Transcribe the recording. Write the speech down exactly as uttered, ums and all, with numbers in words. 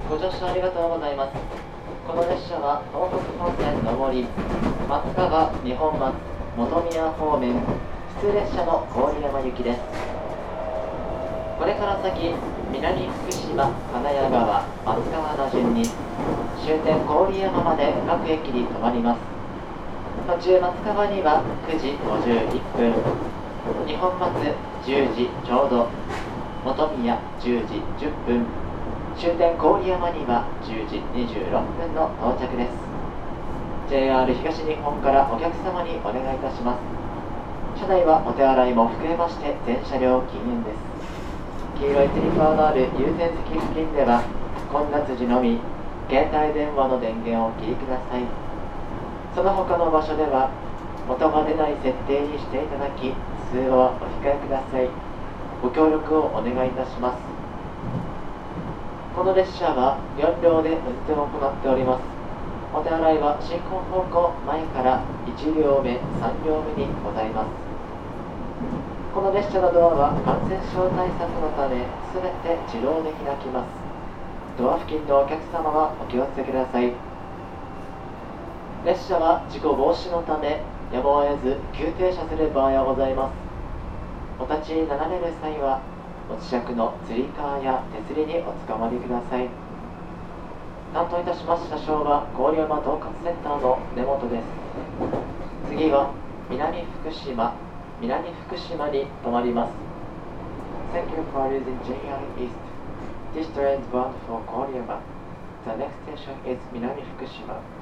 ご乗車ありがとうございます。この列車は東北本線上り、松川、二本松、本宮方面、普通列車の郡山行きです。これから先、南福島、金谷川、松川の順に、終点郡山まで各駅に停まります。途中松川にはくじごじゅういっぷん、二本松じゅうじちょうど、本宮じゅうじじゅっぷん、終点郡山にはじゅうじにじゅうろっぷんの到着です。 ジェイアール 東日本からお客様にお願いいたします。車内はお手洗いも含めまして全車両禁煙です。黄色いつり革のある優先席付近では混雑時のみ携帯電話の電源をお切りください。その他の場所では音が出ない設定にしていただき、通話はお控えください。ご協力をお願いいたします。この列車はよん両で運転を行っております。お手洗いは進行方向前からいち両目、さん両目にございます。この列車のドアは感染症対策のためすべて自動で開きます。ドア付近のお客様はお気をつけください。列車は事故防止のためやむを得ず急停車する場合はございます。お立ちになられる際はお近くのつり革や手すりにおつかまりください。担当いたします車掌は郡山統括センターの根本です。次は南福島、南福島に停まります。 Thank you for using ジェイアール East. This train is bound for 郡山. The next station is 南福島。